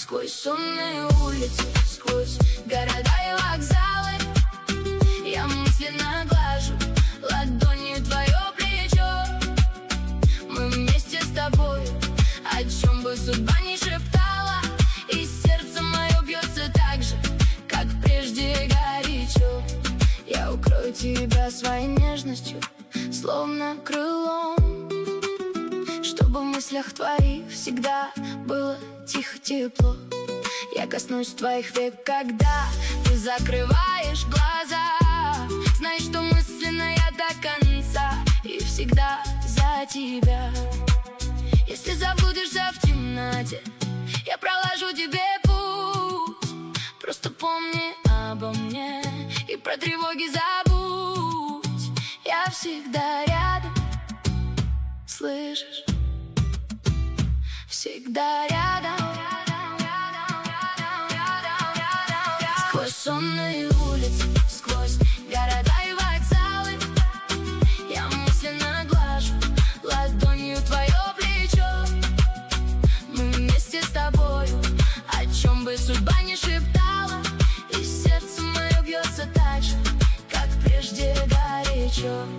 Сквозь сонные улицы, сквозь города и вокзалы я мысленно глажу ладонью твое плечо. Мы вместе с тобою, о чем бы судьба ни шептала, и сердце мое бьется так же, как прежде горячо. Я укрою тебя своей нежностью, словно крылом, чтобы в мыслях твоих всегда было тихо, тепло. Я коснусь твоих век, когда ты закрываешь глаза. Знай, что мысленно я до конца и всегда за тебя. Если заблудишься в темноте, я проложу тебе путь. Просто помни обо мне и про тревоги забудь. Я всегда рядом, слышишь? Всегда рядом. Сквозь сонные улицы, сквозь города и вокзалы я мысленно глажу ладонью твое плечо. Мы вместе с тобою, о чем бы судьба ни шептала, и сердце мое бьется так же, как прежде горячо.